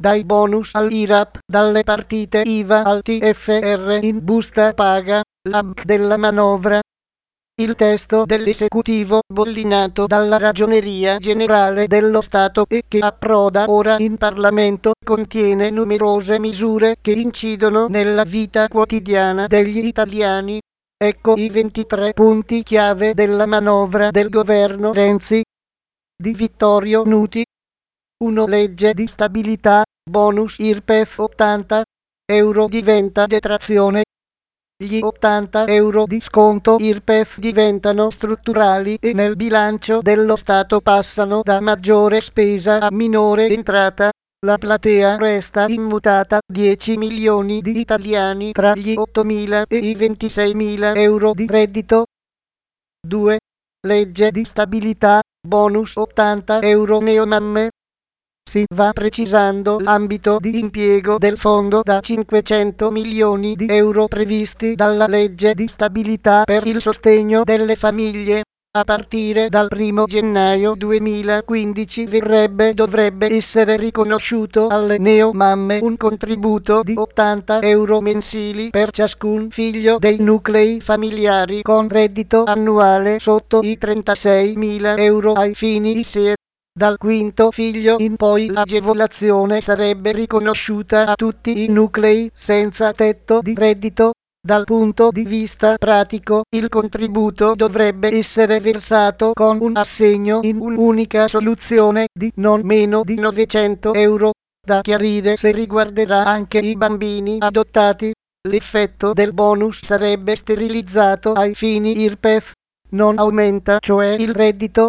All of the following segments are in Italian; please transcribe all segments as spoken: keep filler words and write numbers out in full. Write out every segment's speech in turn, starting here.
dai bonus all'I R A P, dalle partite I V A al T F R in busta paga, l'A B C della manovra. Il testo dell'esecutivo, bollinato dalla Ragioneria Generale dello Stato e che approda ora in Parlamento, contiene numerose misure che incidono nella vita quotidiana degli italiani. Ecco i ventitré punti chiave della manovra del governo Renzi di Vittorio Nuti. uno. Legge di stabilità, bonus I R P E F ottanta euro diventa detrazione. Gli ottanta euro di sconto I R P E F diventano strutturali e nel bilancio dello Stato passano da maggiore spesa a minore entrata. La platea resta immutata, dieci milioni di italiani tra gli ottomila e i ventiseimila euro di reddito. due. Legge di stabilità, bonus ottanta euro neomamme. Si va precisando l'ambito di impiego del fondo da cinquecento milioni di euro previsti dalla legge di stabilità per il sostegno delle famiglie. A partire dal primo gennaio duemilaquindici verrebbe dovrebbe essere riconosciuto alle neomamme un contributo di ottanta euro mensili per ciascun figlio dei nuclei familiari con reddito annuale sotto i trentaseimila euro ai fini I S E E. Dal quinto figlio in poi l'agevolazione sarebbe riconosciuta a tutti i nuclei senza tetto di reddito. Dal punto di vista pratico, il contributo dovrebbe essere versato con un assegno in un'unica soluzione di non meno di novecento euro. Da chiarire se riguarderà anche i bambini adottati. L'effetto del bonus sarebbe sterilizzato ai fini I R P E F. Non aumenta cioè il reddito.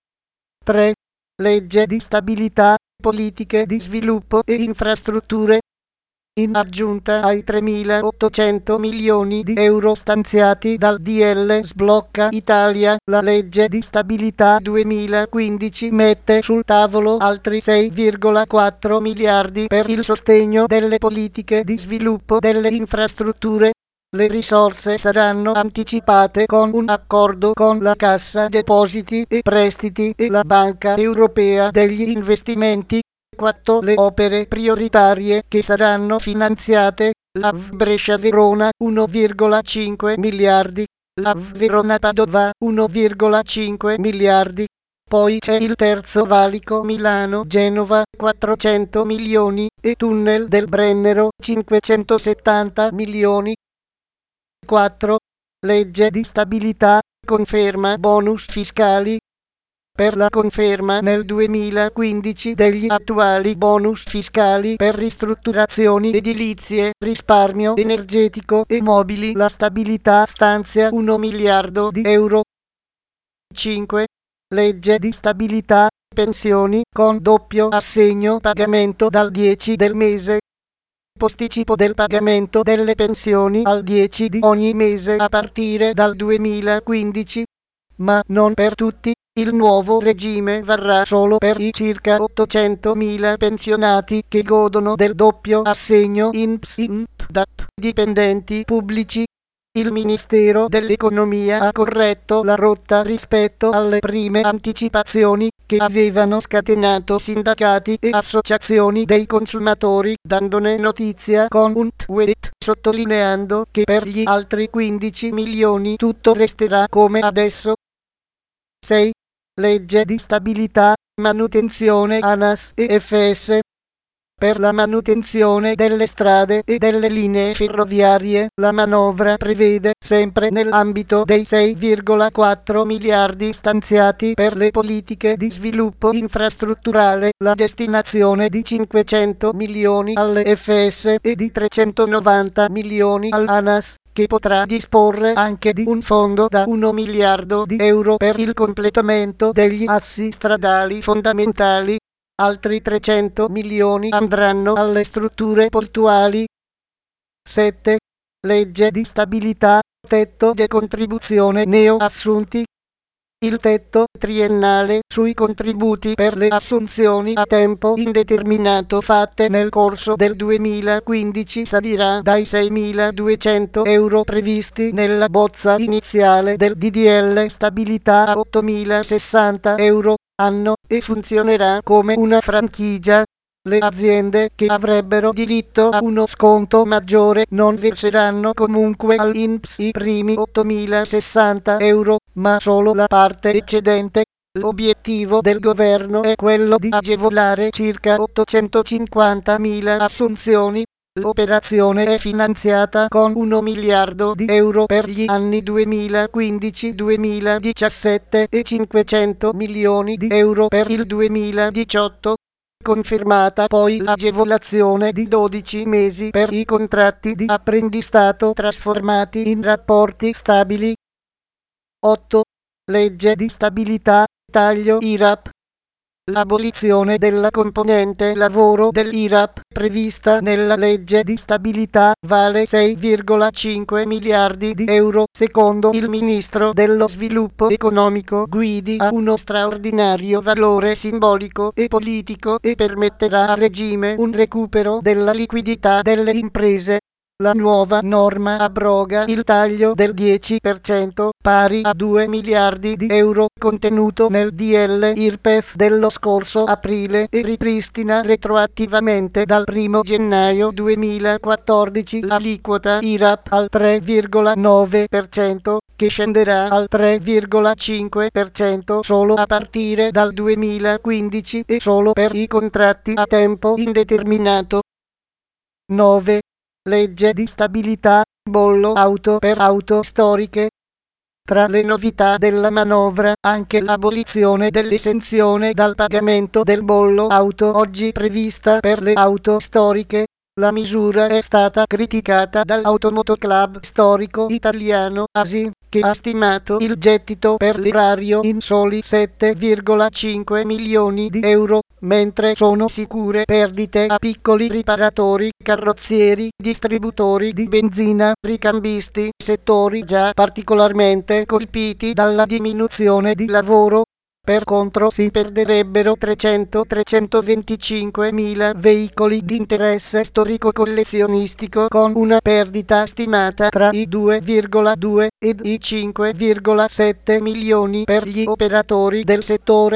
tre. Legge di stabilità, politiche di sviluppo e infrastrutture. In aggiunta ai tremilaottocento milioni di euro stanziati dal D L Sblocca Italia, la legge di stabilità duemilaquindici mette sul tavolo altri sei virgola quattro miliardi per il sostegno delle politiche di sviluppo delle infrastrutture. Le risorse saranno anticipate con un accordo con la Cassa Depositi e Prestiti e la Banca Europea degli Investimenti. quattro. Le opere prioritarie che saranno finanziate: la A V Brescia-Verona uno virgola cinque miliardi, la A V Verona-Padova uno virgola cinque miliardi. Poi c'è il terzo valico Milano-Genova quattrocento milioni e tunnel del Brennero cinquecentosettanta milioni. quattro. Legge di stabilità, conferma bonus fiscali. Per la conferma nel duemilaquindici degli attuali bonus fiscali per ristrutturazioni edilizie, risparmio energetico e mobili, la stabilità stanzia un miliardo di euro. cinque. Legge di stabilità, pensioni con doppio assegno pagamento dal dieci del mese. Posticipo del pagamento delle pensioni al dieci di ogni mese a partire dal duemilaquindici. Ma non per tutti. Il nuovo regime varrà solo per i circa ottocentomila pensionati che godono del doppio assegno I N P S, I N P, D A P, dipendenti pubblici. Il Ministero dell'Economia ha corretto la rotta rispetto alle prime anticipazioni che avevano scatenato sindacati e associazioni dei consumatori, dandone notizia con un tweet, sottolineando che per gli altri quindici milioni tutto resterà come adesso. sei. Legge di stabilità, manutenzione ANAS e F S. Per la manutenzione delle strade e delle linee ferroviarie, la manovra prevede, sempre nell'ambito dei sei virgola quattro miliardi stanziati per le politiche di sviluppo infrastrutturale, la destinazione di cinquecento milioni alle F S e di trecentonovanta milioni all'ANAS, che potrà disporre anche di un fondo da un miliardo di euro per il completamento degli assi stradali fondamentali. Altri trecento milioni andranno alle strutture portuali. sette. Legge di stabilità, tetto di contribuzione neoassunti. Il tetto triennale sui contributi per le assunzioni a tempo indeterminato fatte nel corso del duemilaquindici salirà dai seimiladuecento euro previsti nella bozza iniziale del D D L stabilità a ottomilasessanta euro anno e funzionerà come una franchigia. Le aziende che avrebbero diritto a uno sconto maggiore non verseranno comunque all'I N P S i primi ottomilasessanta euro, ma solo la parte eccedente. L'obiettivo del governo è quello di agevolare circa ottocentocinquantamila assunzioni. L'operazione è finanziata con uno miliardo di euro per gli anni duemilaquindici-duemiladiciassette e cinquecento milioni di euro per il duemiladiciotto. Confermata poi l'agevolazione di dodici mesi per i contratti di apprendistato trasformati in rapporti stabili. otto. Legge di stabilità, taglio I R A P. L'abolizione della componente lavoro dell'I R A P prevista nella legge di stabilità vale sei virgola cinque miliardi di euro. Secondo il ministro dello sviluppo economico Guidi ha uno straordinario valore simbolico e politico e permetterà a regime un recupero della liquidità delle imprese. La nuova norma abroga il taglio del dieci per cento pari a due miliardi di euro contenuto nel D L I R P E F dello scorso aprile e ripristina retroattivamente dal primo gennaio duemilaquattordici l'aliquota I R A P al tre virgola nove per cento che scenderà al tre virgola cinque per cento solo a partire dal duemilaquindici e solo per i contratti a tempo indeterminato. nove. Legge di stabilità, bollo auto per auto storiche. Tra le novità della manovra anche l'abolizione dell'esenzione dal pagamento del bollo auto oggi prevista per le auto storiche. La misura è stata criticata dall'Automoto Club Storico Italiano A S I, che ha stimato il gettito per l'erario in soli sette virgola cinque milioni di euro, mentre sono sicure perdite a piccoli riparatori, carrozzieri, distributori di benzina, ricambisti, settori già particolarmente colpiti dalla diminuzione di lavoro. Per contro si perderebbero trecento trecentoventicinque mila veicoli di interesse storico-collezionistico con una perdita stimata tra i due virgola due ed i cinque virgola sette milioni per gli operatori del settore.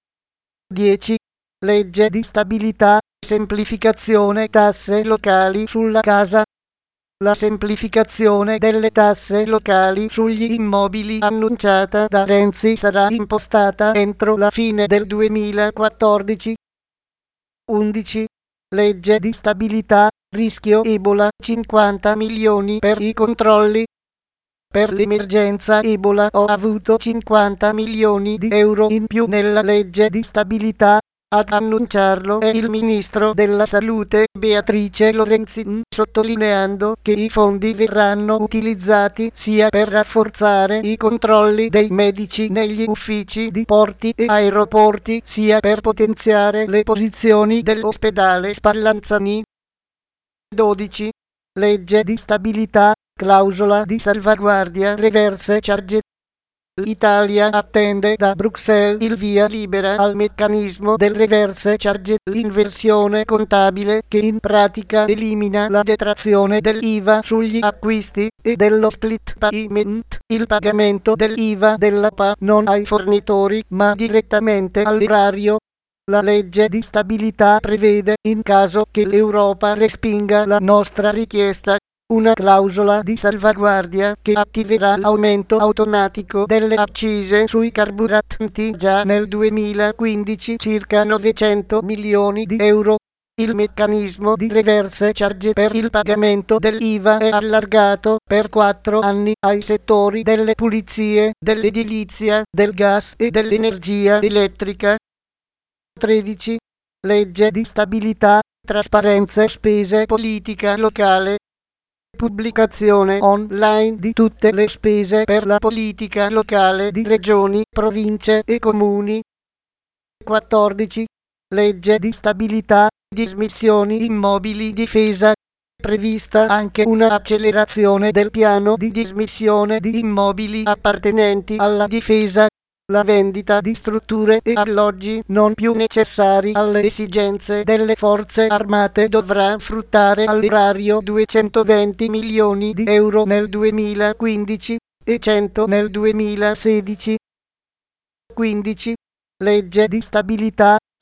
dieci. Legge di stabilità, semplificazione tasse locali sulla casa. La semplificazione delle tasse locali sugli immobili annunciata da Renzi sarà impostata entro la fine del duemilaquattordici. undici. Legge di stabilità, rischio Ebola, cinquanta milioni per i controlli. Per l'emergenza Ebola ho avuto cinquanta milioni di euro in più nella legge di stabilità. Ad annunciarlo è il ministro della Salute Beatrice Lorenzin, sottolineando che i fondi verranno utilizzati sia per rafforzare i controlli dei medici negli uffici di porti e aeroporti, sia per potenziare le posizioni dell'ospedale Spallanzani. dodici. Legge di stabilità, clausola di salvaguardia reverse charge. L'Italia attende da Bruxelles il via libera al meccanismo del reverse charge, l'inversione contabile che in pratica elimina la detrazione dell'I V A sugli acquisti e dello split payment, il pagamento dell'I V A della P A non ai fornitori ma direttamente all'erario. La legge di stabilità prevede, in caso che l'Europa respinga la nostra richiesta, una clausola di salvaguardia che attiverà l'aumento automatico delle accise sui carburanti già nel duemilaquindici circa novecento milioni di euro. Il meccanismo di reverse charge per il pagamento dell'I V A è allargato per quattro anni ai settori delle pulizie, dell'edilizia, del gas e dell'energia elettrica. tredici. Legge di stabilità, trasparenza e spese politica locale. Pubblicazione online di tutte le spese per la politica locale di regioni, province e comuni. quattordici. Legge di stabilità, dismissioni immobili difesa. Prevista anche una accelerazione del piano di dismissione di immobili appartenenti alla difesa. La vendita di strutture e alloggi non più necessari alle esigenze delle forze armate dovrà fruttare all'erario duecentoventi milioni di euro nel duemilaquindici e cento nel duemilasedici. quindici. Legge di stabilità,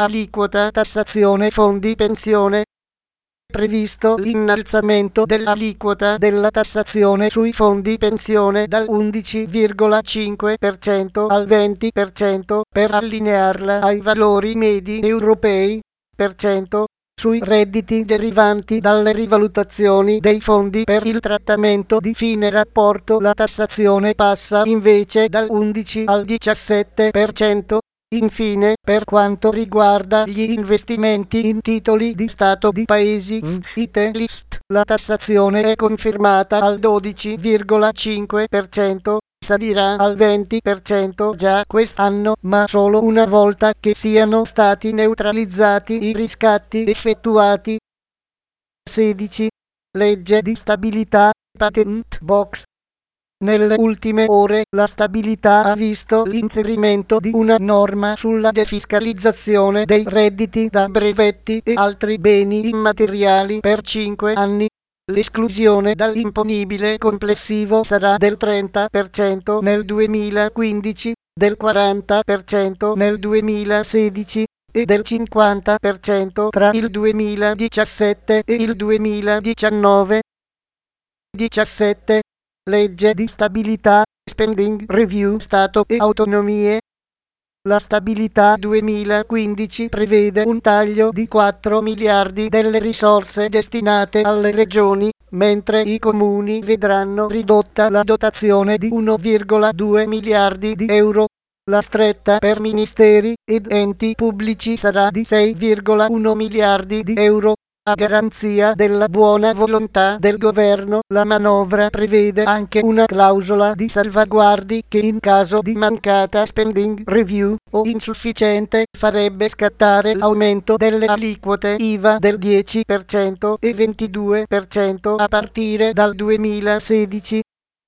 Aliquota tassazione fondi pensione. Previsto l'innalzamento dell'aliquota della tassazione sui fondi pensione dal undici virgola cinque per cento al venti per cento per allinearla ai valori medi europei per cento sui redditi derivanti dalle rivalutazioni dei fondi per il trattamento di fine rapporto. La tassazione passa invece dal undici al diciassette per cento. Infine, per quanto riguarda gli investimenti in titoli di Stato di paesi V I T list, la tassazione è confermata al dodici virgola cinque per cento, salirà al venti per cento già quest'anno, ma solo una volta che siano stati neutralizzati i riscatti effettuati. sedici. Legge di stabilità, Patent Box. Nelle ultime ore la stabilità ha visto l'inserimento di una norma sulla defiscalizzazione dei redditi da brevetti e altri beni immateriali per cinque anni. L'esclusione dall'imponibile complessivo sarà del trenta per cento nel duemilaquindici, del quaranta per cento nel duemilasedici e del cinquanta per cento tra il duemiladiciassette e il duemiladiciannove. diciassette. Legge di stabilità, Spending Review Stato e autonomie. La stabilità duemilaquindici prevede un taglio di quattro miliardi delle risorse destinate alle regioni, mentre i comuni vedranno ridotta la dotazione di uno virgola due miliardi di euro. La stretta per ministeri ed enti pubblici sarà di sei virgola uno miliardi di euro. A garanzia della buona volontà del governo, la manovra prevede anche una clausola di salvaguardi che in caso di mancata spending review o insufficiente farebbe scattare l'aumento delle aliquote I V A del dieci per cento e ventidue per cento a partire dal duemilasedici.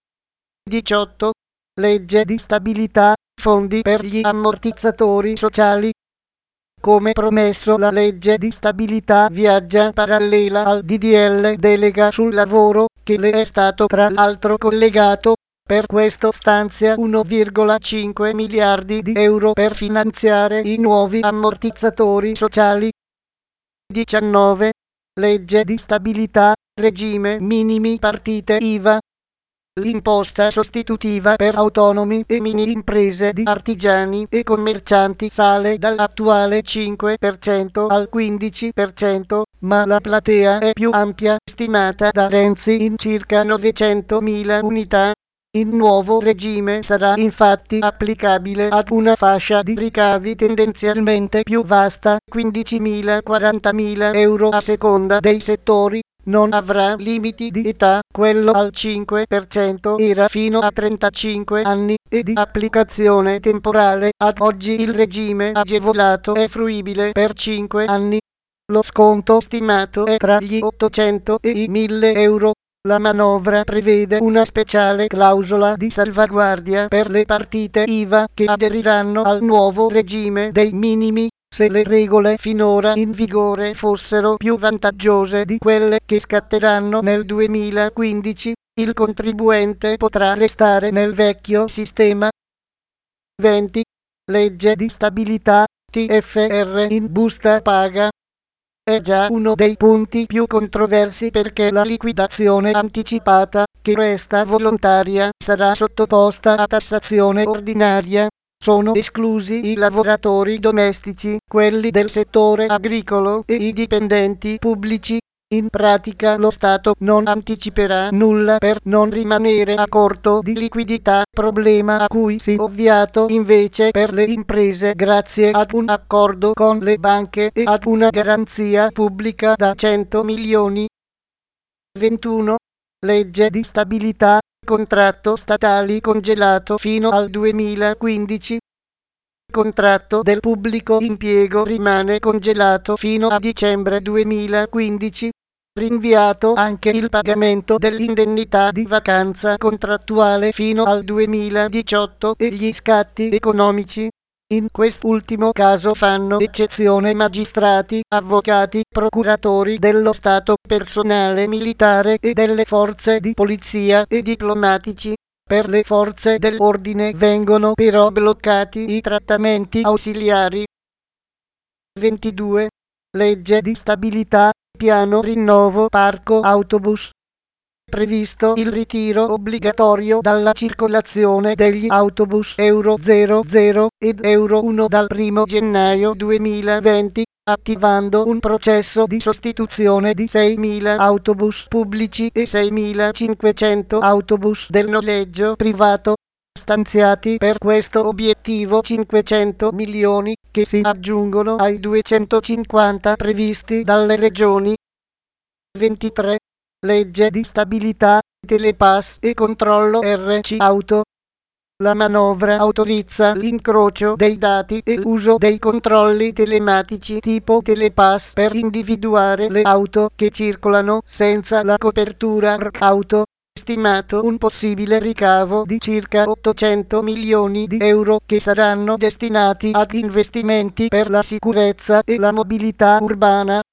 diciotto. Legge di stabilità, fondi per gli ammortizzatori sociali. Come promesso, la legge di stabilità viaggia parallela al D D L delega sul lavoro, che le è stato tra l'altro collegato. Per questo stanzia uno virgola cinque miliardi di euro per finanziare i nuovi ammortizzatori sociali. diciannove. Legge di stabilità, regime minimi partite I V A. L'imposta sostitutiva per autonomi e mini imprese di artigiani e commercianti sale dall'attuale cinque per cento al quindici per cento, ma la platea è più ampia, stimata da Renzi in circa novecentomila unità. Il nuovo regime sarà infatti applicabile ad una fascia di ricavi tendenzialmente più vasta, quindicimila quarantamila euro a seconda dei settori. Non avrà limiti di età, quello al cinque per cento era fino a trentacinque anni, e di applicazione temporale. Ad oggi il regime agevolato è fruibile per cinque anni. Lo sconto stimato è tra gli ottocento e i mille euro. La manovra prevede una speciale clausola di salvaguardia per le partite I V A che aderiranno al nuovo regime dei minimi. Se le regole finora in vigore fossero più vantaggiose di quelle che scatteranno nel duemilaquindici, il contribuente potrà restare nel vecchio sistema. venti. Legge di stabilità, T F R in busta paga. È già uno dei punti più controversi perché la liquidazione anticipata, che resta volontaria, sarà sottoposta a tassazione ordinaria. Sono esclusi i lavoratori domestici, quelli del settore agricolo e i dipendenti pubblici. In pratica lo Stato non anticiperà nulla per non rimanere a corto di liquidità, problema a cui si è ovviato invece per le imprese grazie ad un accordo con le banche e ad una garanzia pubblica da cento milioni. ventuno. Legge di stabilità. Contratto statali congelato fino al duemilaquindici. Contratto del pubblico impiego rimane congelato fino a dicembre duemilaquindici. Rinviato anche il pagamento dell'indennità di vacanza contrattuale fino al duemiladiciotto e gli scatti economici. In quest'ultimo caso fanno eccezione magistrati, avvocati, procuratori dello Stato, personale militare e delle forze di polizia e diplomatici. Per le forze dell'ordine vengono però bloccati i trattamenti ausiliari. ventidue. Legge di stabilità, piano rinnovo parco autobus. Previsto il ritiro obbligatorio dalla circolazione degli autobus Euro zero zero ed Euro uno dal primo gennaio duemilaventi, attivando un processo di sostituzione di seimila autobus pubblici e seimilacinquecento autobus del noleggio privato, stanziati per questo obiettivo cinquecento milioni, che si aggiungono ai duecentocinquanta previsti dalle regioni. ventitré. Legge di stabilità, telepass e controllo R C auto. La manovra autorizza l'incrocio dei dati e l'uso dei controlli telematici tipo telepass per individuare le auto che circolano senza la copertura R C auto, stimato un possibile ricavo di circa ottocento milioni di euro che saranno destinati ad investimenti per la sicurezza e la mobilità urbana.